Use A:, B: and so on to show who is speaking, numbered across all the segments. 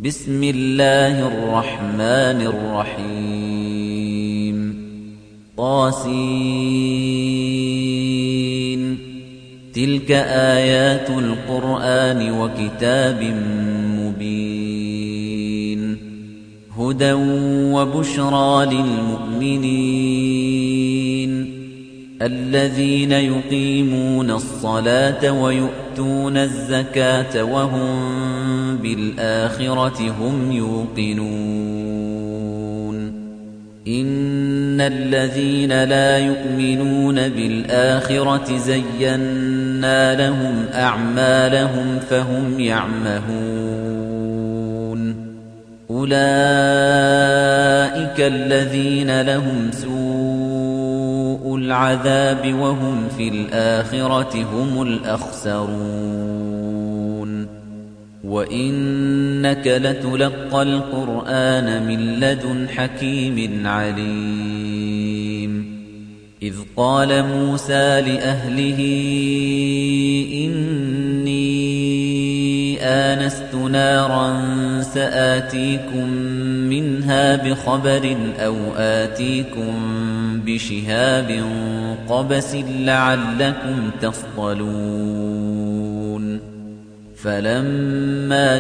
A: بسم الله الرحمن الرحيم طاسين تلك آيات القرآن وكتاب مبين هدى وبشرى للمؤمنين الذين يقيمون الصلاة ويؤتون الزكاة وهم بالآخرة هم يوقنون إن الذين لا يؤمنون بالآخرة زينا لهم أعمالهم فهم يعمهون أولئك الذين لهم سوء العذاب وهم في الآخرة هم الأخسرون وإنك لتلقى القرآن من لدن حكيم عليم إذ قال موسى لأهله إني آنست نارا سآتيكم منها بخبر أو آتيكم بشهاب قبس لعلكم تصطلون فلما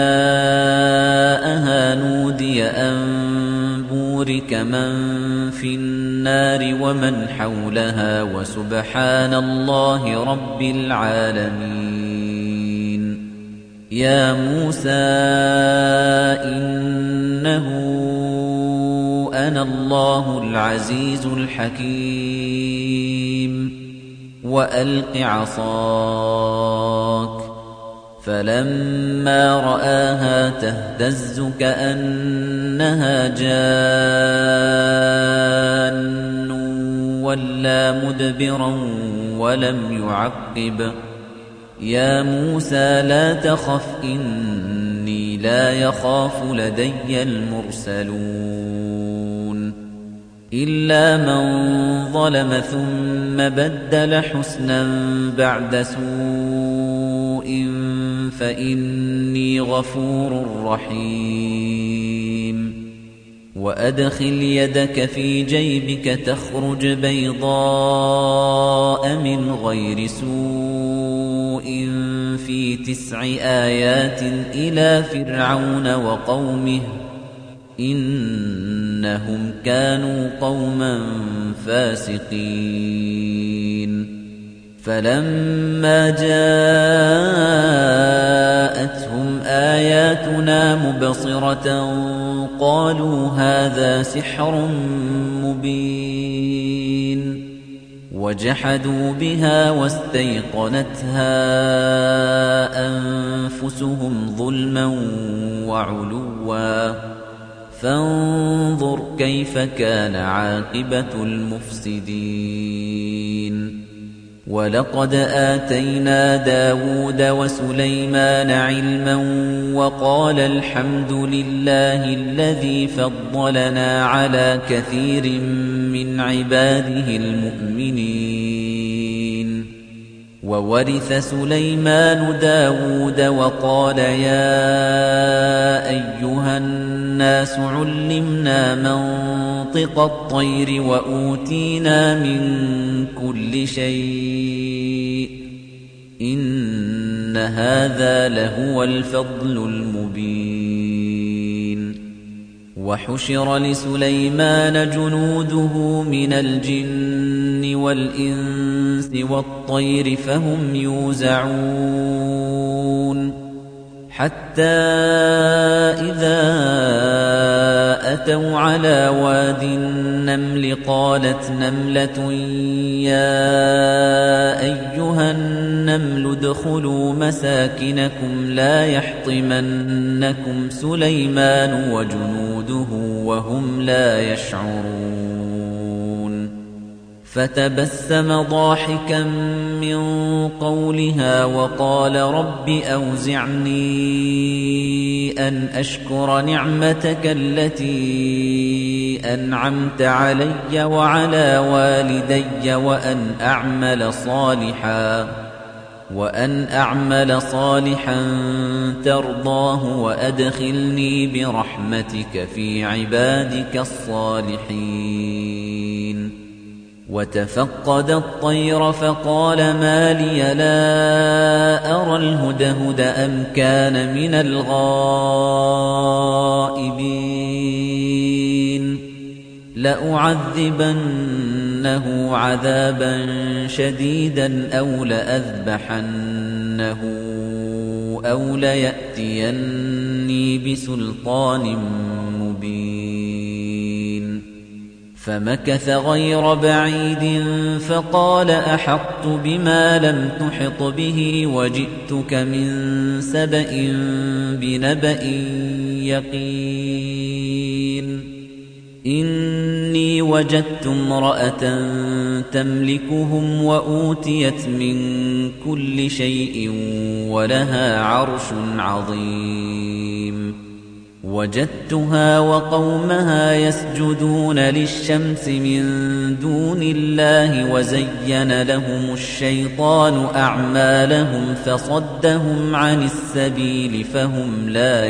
A: جاءها نودي أن بورك من في النار ومن حولها وسبحان الله رب العالمين يا موسى إنه أنا الله العزيز الحكيم وألق عصاك فلما رآها تهتز كأنها جان ولا مدبرا ولم يعقب يا موسى لا تخف إني لا يخاف لدي المرسلون إلا من ظلم ثم بدل حسنا بعد سوء فإني غفور رحيم وأدخل يدك في جيبك تخرج بيضاء من غير سوء في 9 آيات إلى فرعون وقومه إنهم كانوا قوما فاسقين فلما جاءتهم آياتنا مبصرة قالوا هذا سحر مبين وجحدوا بها واستيقنتها أنفسهم ظلما وعلوا فانظر كيف كان عاقبة المفسدين ولقد آتينا داود وسليمان علما وقال الحمد لله الذي فضلنا على كثير من عباده المؤمنين وورث سليمان داود وقال يا أيها الناس علمنا منطق الطير وأوتينا من كل شيء إن هذا لهو الفضل المبين وحشر لسليمان جنوده من الجن والإنس والطير فهم يوزعون حتى إذا أتوا على واد النمل قالت نملة يا أيها النمل ادخلوا مساكنكم لا يحطمنكم سليمان وجنوده وهم لا يشعرون فتبسم ضاحكا من قولها وقال رب أوزعني أن أشكر نعمتك التي أنعمت علي وعلى والدي وأن أعمل صالحا وأن أعمل صالحا ترضاه وأدخلني برحمتك في عبادك الصالحين وتفقد الطير فقال ما لي لا أرى الهدهد أم كان من الغائبين لأعذبنه عذابا شديدا أو لأذبحنه أو ليأتيني بسلطان مبين فمكث غير بعيد فقال أحطت بما لم تحط به وجئتك من سبأ بنبأ يقين إني وجدت امرأة تملكهم وأوتيت من كل شيء ولها عرش عظيم وجدتها وقومها يسجدون للشمس من دون الله وزين لهم الشيطان أعمالهم فصدهم عن السبيل فهم لا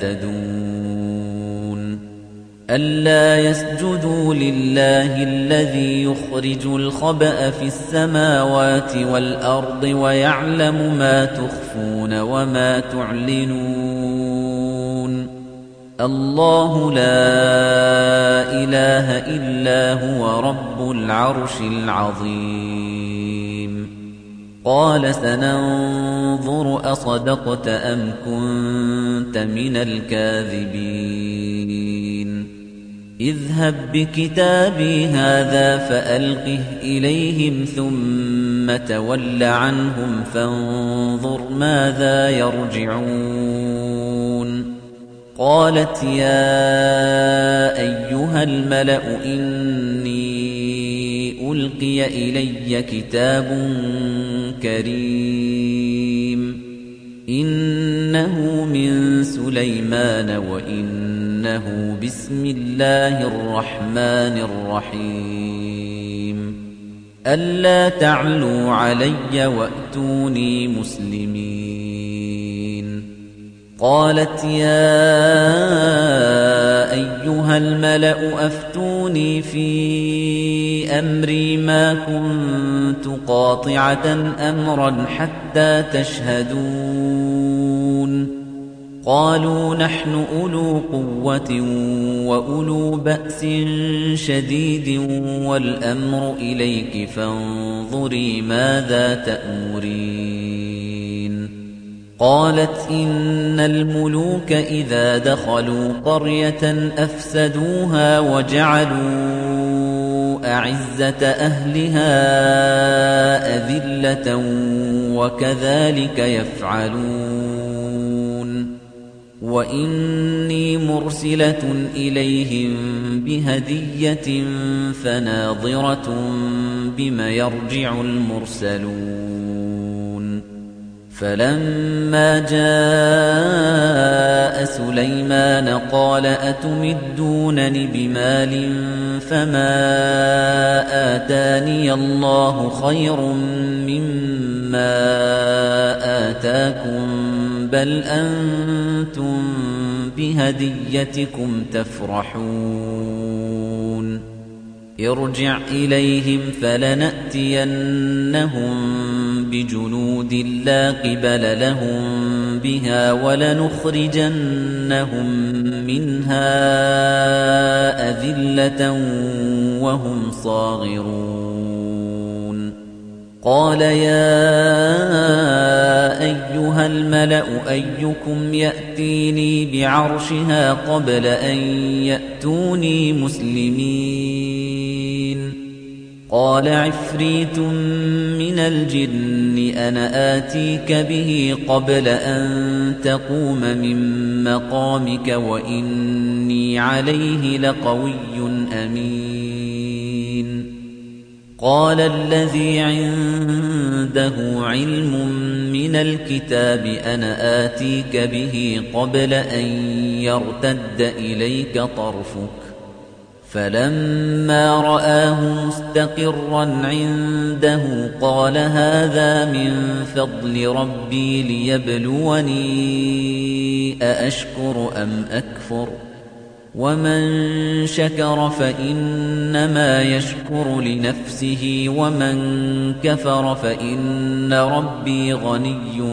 A: يهتدون ألا يسجدوا لله الذي يخرج الخبأ في السماوات والأرض ويعلم ما تخفون وما تعلنون الله لا إله إلا هو رب العرش العظيم قال سننظر أصدقت أم كنت من الكاذبين اذهب بكتابي هذا فألقه إليهم ثم تول عنهم فانظر ماذا يرجعون قالت يا أيها الملأ إني ألقي إلي كتاب كريم إنه من سليمان وإنه بسم الله الرحمن الرحيم ألا تعلوا علي وأتوني مسلمين قالت يا أيها الملأ أفتوني في أمري ما كنت قاطعة أمرا حتى تشهدون قالوا نحن أولو قوة وأولو بأس شديد والأمر إليك فانظري ماذا تأمرين قالت إن الملوك إذا دخلوا قرية أفسدوها وجعلوا أعزة أهلها أذلة وكذلك يفعلون وإني مرسلة إليهم بهدية فناظرة بما يرجع المرسلون فلما جاء سليمان قال أتمدونني بمال فما آتاني الله خير مما آتاكم بل أنتم بهديتكم تفرحون ارجع إليهم فلنأتينهم بجنود لا قبل لهم بها ولنخرجنهم منها أذلة وهم صاغرون قال يا أيها الملأ أيكم يأتيني بعرشها قبل أن يأتوني مسلمين قال عفريت من الجن أنا آتيك به قبل أن تقوم من مقامك وإني عليه لقوي أمين قال الذي عنده علم من الكتاب أنا آتيك به قبل أن يرتد إليك طرفك فَلَمَّا رَآهُ مُسْتَقِرًّا عِندَهُ قَالَ هَذَا مِن فَضْلِ رَبِّي لِيَبْلُوَنِي أَأَشْكُرُ أَمْ أَكْفُرُ ۖ وَمَن شَكَرَ فَإِنَّمَا يَشْكُرُ لِنَفْسِهِ وَمَن كَفَرَ فَإِنَّ رَبِّي غَنِيٌّ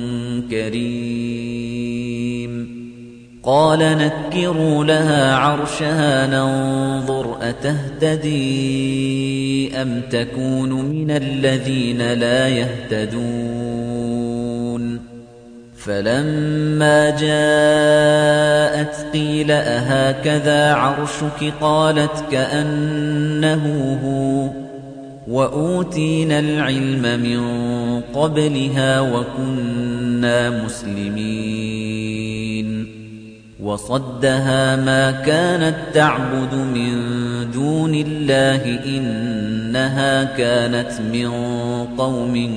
A: كَرِيمٌ قَالَ نَكِّرُوا لَهَا عَرْشَهَا نَنظُرْ أَتَهْتَدِي أَمْ تَكُونُ مِنَ الَّذِينَ لَا يَهْتَدُونَ فَلَمَّا جَاءَتْ قِيلَ أَهَكَذَا عَرْشُكِ قَالَتْ كَأَنَّهُ هُوَ وَأُوتِينَا الْعِلْمَ مِن قَبْلِهَا وَكُنَّا مُسْلِمِينَ وَصَدَّهَا ما كانت تعبد من دون الله إنها كانت من قوم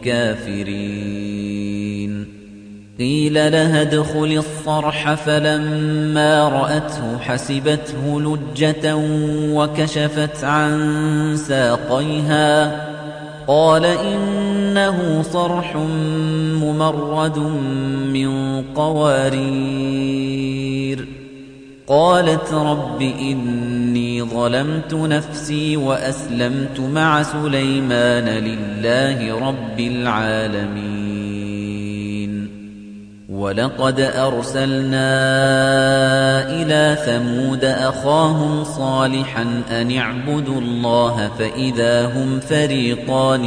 A: كافرين قيل لها ادخل الصرح فلما رأته حسبته لجة وكشفت عن ساقيها قال إنه صرح ممرد من قوارير قالت رب إني ظلمت نفسي وأسلمت مع سليمان لله رب العالمين ولقد أرسلنا إلى ثمود أخاهم صالحا أن اعبدوا الله فإذا هم فريقان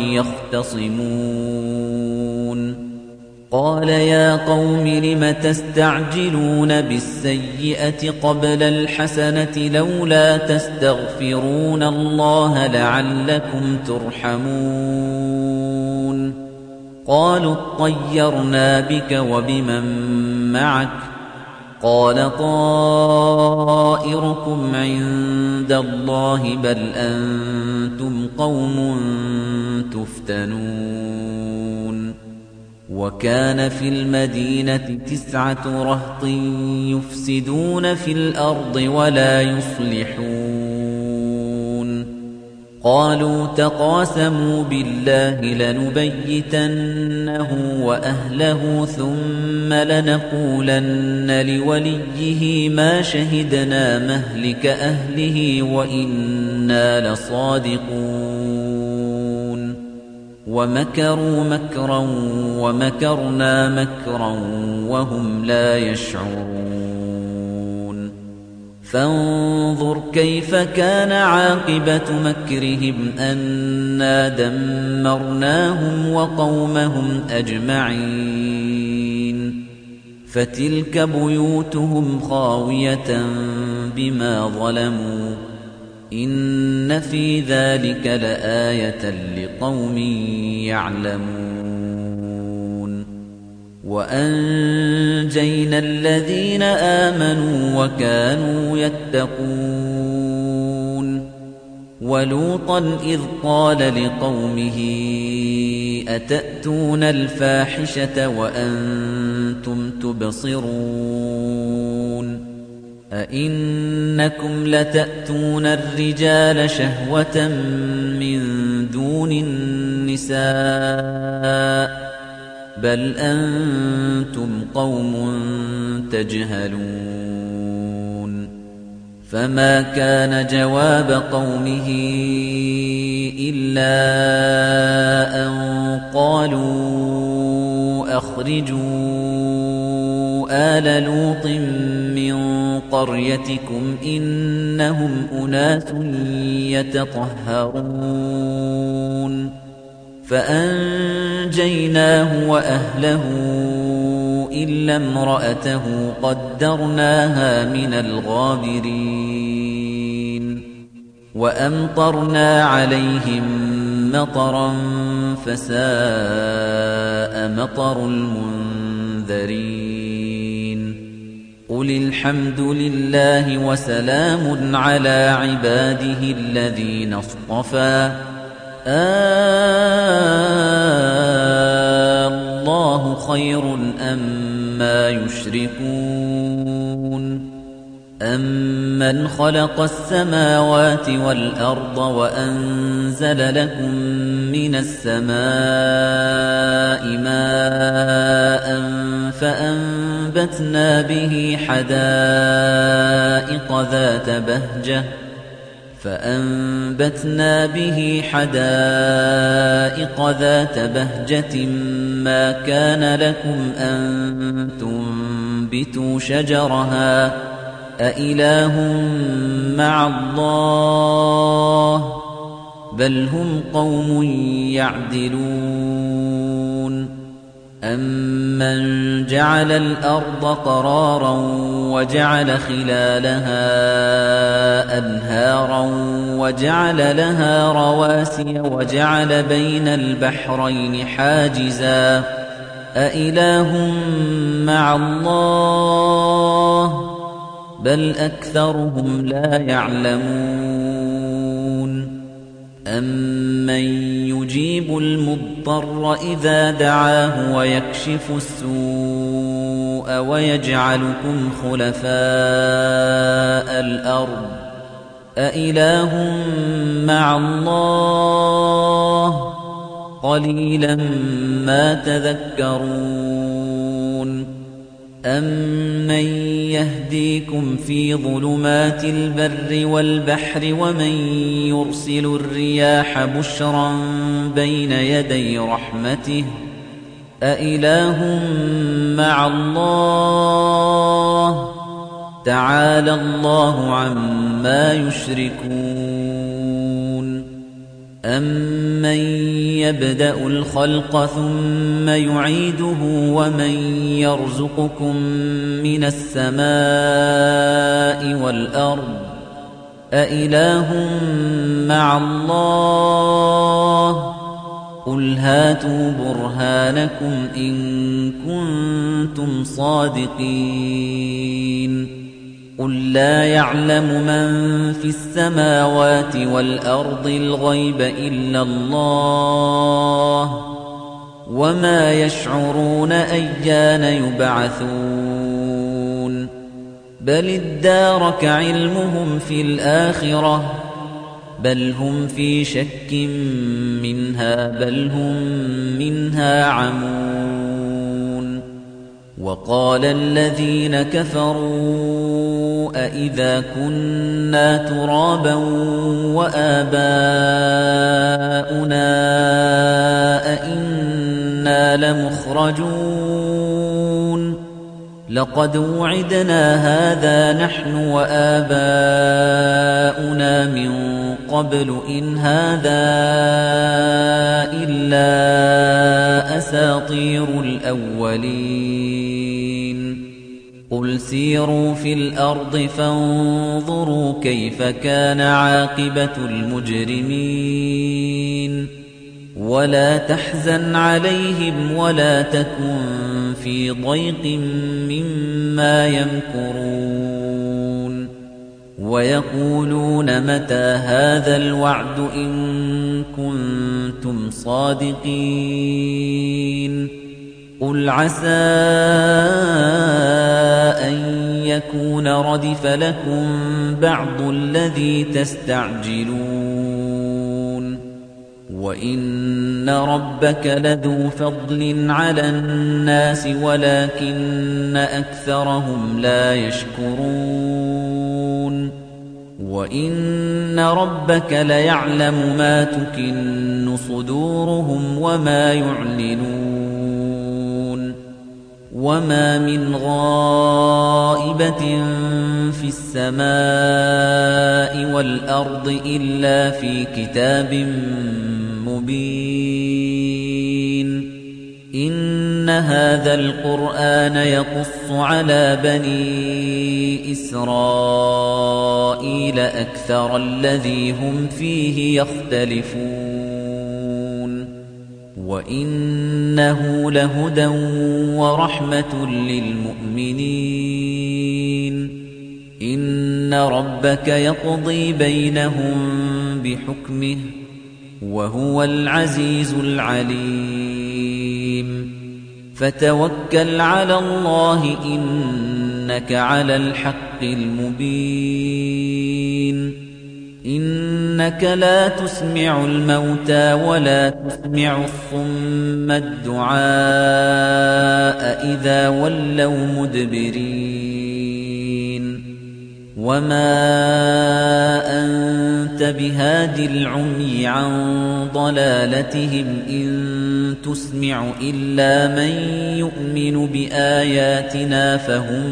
A: يختصمون قال يا قوم لم تستعجلون بالسيئة قبل الحسنة لولا تستغفرون الله لعلكم ترحمون قالوا اطيرنا بك وبمن معك قال طائركم عند الله بل أنتم قوم تفتنون وكان في المدينة 9 رهط يفسدون في الأرض ولا يصلحون قالوا تقاسموا بالله لنبيتنه وأهله ثم لنقولن لوليه ما شهدنا مهلك أهله وإنا لصادقون ومكروا مكرا ومكرنا مكرا وهم لا يشعرون فانظر كيف كان عاقبة مكرهم أنا دمرناهم وقومهم أجمعين فتلك بيوتهم خاوية بما ظلموا إن في ذلك لآية لقوم يعلمون وأنجينا الذين آمنوا وكانوا يتقون ولوطا إذ قال لقومه أتأتون الفاحشة وأنتم تبصرون أئنكم لتأتون الرجال شهوة من دون النساء بل أنتم قوم تجهلون فما كان جواب قومه إلا أن قالوا أخرجوا آل لوط من قريتكم إنهم أناس يتطهرون فأنجيناه وأهله إلا امرأته قدرناها من الغابرين وأمطرنا عليهم مطرا فساء مطر المنذرين قل الحمد لله وسلام على عباده الذين اصطفى الله خير أما يشركون أمن أَمَّنْ خَلَقَ السَّمَاوَاتِ وَالْأَرْضَ وَأَنزَلَ لَكُم مِّنَ السَّمَاءِ مَاءً فَأَنبَتْنَا به حَدَائِقَ ذَاتَ بَهْجَةٍ مَا كَانَ لَكُمْ أَن تُنبِتُوا شَجَرَهَا ۗ أَإِلَٰهٌ مَّعَ اللَّهِ ۚ بَلْ هُمْ قَوْمٌ يَعْدِلُونَ أَمَّن جَعَلَ الْأَرْضَ قَرَارًا وَجَعَلَ خِلَالَهَا أَنْهَارًا وَجَعَلَ لَهَا رَوَاسِيَ وَجَعَلَ بَيْنَ الْبَحْرَيْنِ حَاجِزًا أَإِلَٰهٌ مَّعَ اللَّهِ ۚ بَلْ أَكْثَرُهُمْ لَا يَعْلَمُونَ أَمَّن يُجِيبُ الْمُضْطَرَّ إِذَا دَعَاهُ وَيَكْشِفُ السُّوءَ وَيَجْعَلُكُمْ خُلَفَاءَ الْأَرْضِ أَإِلَٰهٌ مَّعَ اللَّهِ ۚ قَلِيلًا مَّا تَذَكَّرُونَ أَمَّن يَهْدِيكُمْ فِي ظُلُمَاتِ الْبَرِّ وَالْبَحْرِ وَمَن يُرْسِلُ الرِّيَاحَ بُشْرًا بَيْنَ يَدَيْ رَحْمَتِهِ أَإِلَٰهٌ مَّعَ اللَّهِ ۚ تَعَالَى اللَّهُ عَمَّا يُشْرِكُونَ أَمَّن يَبْدَأُ الْخَلْقَ ثُمَّ يُعِيدُهُ وَمَن يَرْزُقُكُم مِّنَ السَّمَاءِ وَالْأَرْضِ أَإِلَٰهٌ مَّعَ اللَّهِ ۚ قُلْ هَاتُوا بُرْهَانَكُمْ إِن كُنتُمْ صَادِقِينَ قُل لَّا يَعْلَمُ مَن فِي السَّمَاوَاتِ وَالْأَرْضِ الْغَيْبَ إِلَّا اللَّهُ وَمَا يَشْعُرُونَ أَيَّانَ يُبْعَثُونَ بَلِ ادَّارَكَ عِلْمُهُمْ فِي الْآخِرَةِ بَلْ هُمْ فِي شَكٍّ مِّنْهَا بَلْ هُم مِّنْهَا عَمُونَ وَقَالَ الَّذِينَ كَفَرُوا أَإِذَا كُنَّا تُرَابًا وَآبَاؤُنَا أَإِنَّا لَمُخْرَجُونَ لَقَدْ وُعِدْنَا هَٰذَا نَحْنُ وَآبَاؤُنَا مِن قَبْلُ إِنْ هَٰذَا إِلَّا أَسَاطِيرُ الْأَوَّلِينَ قُلْ سِيرُوا فِي الْأَرْضِ فَانظُرُوا كَيْفَ كَانَ عَاقِبَةُ الْمُجْرِمِينَ وَلَا تَحْزَنْ عَلَيْهِمْ وَلَا تَكُن فِي ضَيْقٍ مِّمَّا يَمْكُرُونَ وَيَقُولُونَ مَتَىٰ هَٰذَا الْوَعْدُ إِن كُنتُمْ صَادِقِينَ قُلْ عَسَىٰ أَن يَكُونَ رَدِفَ لَكُم بَعْضُ الَّذِي تَسْتَعْجِلُونَ وَإِنَّ رَبَّكَ لَذُو فَضْلٍ عَلَى النَّاسِ وَلَكِنَّ أَكْثَرَهُمْ لَا يَشْكُرُونَ وَإِنَّ رَبَّكَ لَيَعْلَمُ مَا تُكِنُّ صُدُورُهُمْ وَمَا يُعْلِنُونَ وَمَا مِنْ غَائِبَةٍ فِي السَّمَاءِ وَالْأَرْضِ إِلَّا فِي كِتَابٍ مُبِينٍ إِنَّ هَذَا الْقُرْآنَ يَقُصُّ عَلَى بَنِي إِسْرَائِيلَ أَكْثَرَ الَّذِي هُمْ فِيهِ يَخْتَلِفُونَ وَإِنَّهُ لَهُدًى وَرَحْمَةٌ لِّلْمُؤْمِنِينَ إِنَّ رَبَّكَ يَقْضِي بَيْنَهُم بِحُكْمِهِ وَهُوَ الْعَزِيزُ الْعَلِيمُ فَتَوَكَّلْ عَلَى اللَّهِ إِنَّكَ إنك على الحق المبين إنك لا تسمع الموتى ولا تسمع الصم الدعاء إذا ولوا مدبرين وما أنت بهاد العمي عن ضلالتهم إن تسمع إلا من يؤمن بآياتنا فهم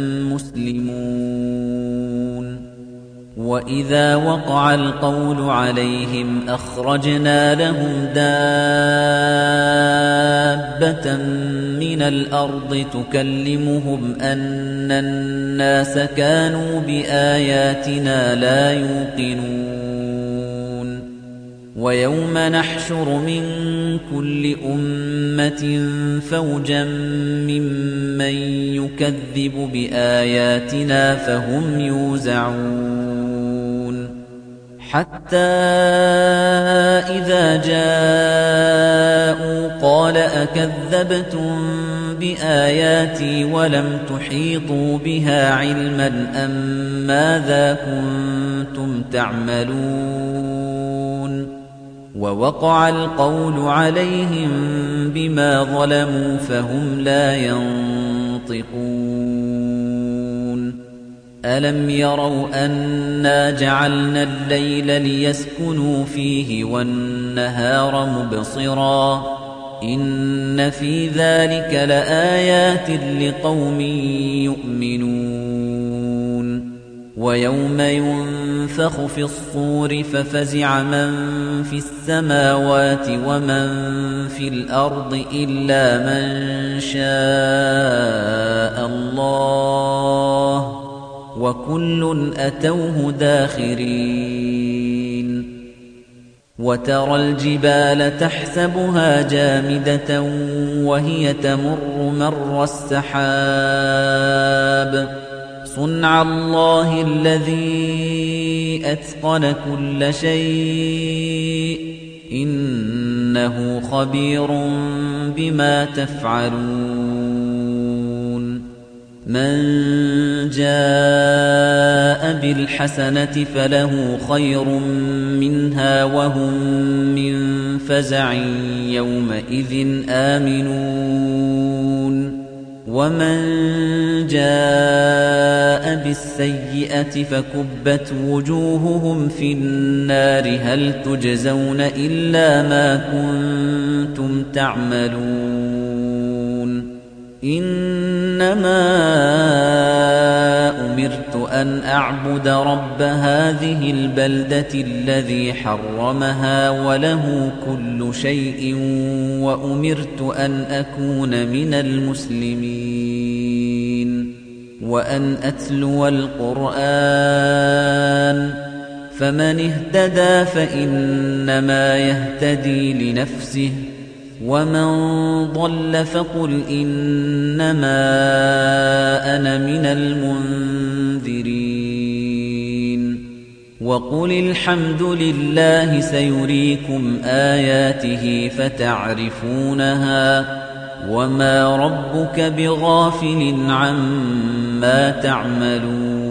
A: مسلمون وإذا وقع القول عليهم أخرجنا لهم دابة من الأرض تكلمهم أن الناس كانوا بآياتنا لا يوقنون ويوم نحشر من كل أمة فوجا ممن يكذب بآياتنا فهم يوزعون حتى إذا جاءوا قال أكذبتم بآياتي ولم تحيطوا بها علما أم ماذا كنتم تعملون ووقع القول عليهم بما ظلموا فهم لا ينطقون ألم يروا أنا جعلنا الليل ليسكنوا فيه والنهار مبصرا إن في ذلك لآيات لقوم يؤمنون ويوم ينفخ في الصور ففزع من في السماوات ومن في الأرض إلا من شاء الله وكل أتوه داخرين وترى الجبال تحسبها جامدة وهي تمر مر السحاب صنع الله الذي أتقن كل شيء إنه خبير بما تفعلون من جاء بالحسنة فله خير منها وهم من فزع يومئذ آمنون ومن جاء بالسيئة فكبت وجوههم في النار هل تجزون إلا ما كنتم تعملون إنما أمرت أن أعبد رب هذه البلدة الذي حرمها وله كل شيء وأمرت أن أكون من المسلمين وأن أتلو القرآن فمن اهتدى فإنما يهتدي لنفسه ومن ضل فقل إنما أنا من المنذرين وقل الحمد لله سيريكم آياته فتعرفونها وما ربك بغافل عما تعملون